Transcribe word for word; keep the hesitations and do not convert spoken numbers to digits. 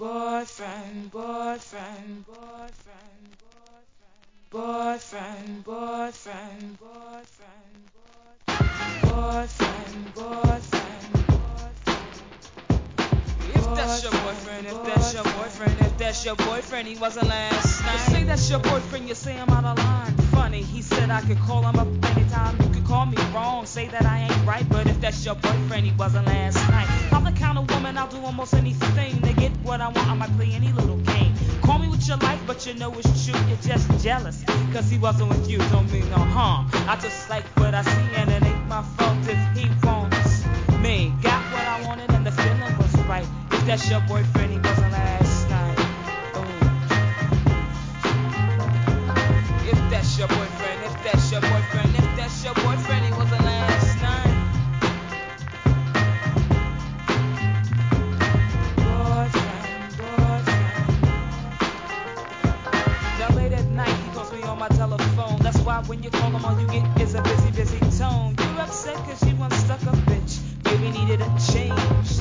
boyfriend, boyfriend, boyfriend, boyfriend, boyfriend, boyfriend, boyfriend, boyfriend, If that's your boyfriend, if that's your boyfriend, if that's your boyfriend, he wasn't last night. You say that's your boyfriend, you say I'm out of line. Funny, he said I could call him up anytime. You could call me wrong, say that I ain't right, but if that's your boyfriend, he wasn't last night. I'm the kind of woman, I'll do almost anything to get what I want. I might play any little game. Call me what you like, but you know it's true. You're just jealous, cause he wasn't with you. Don't mean no harm. I just like what I see, and it ain't my fault if he wants me. Got what I wanted, and the feeling was right. If that's your boyfriend, he wasn't last night. Boom. If that's your boyfriend, if that's your boyfriend, if that's your boyfriend, he wasn't last night. boyfriend, boyfriend. Now late at night, he calls me on my telephone. That's why when you call him, all you get is a busy, busy tone.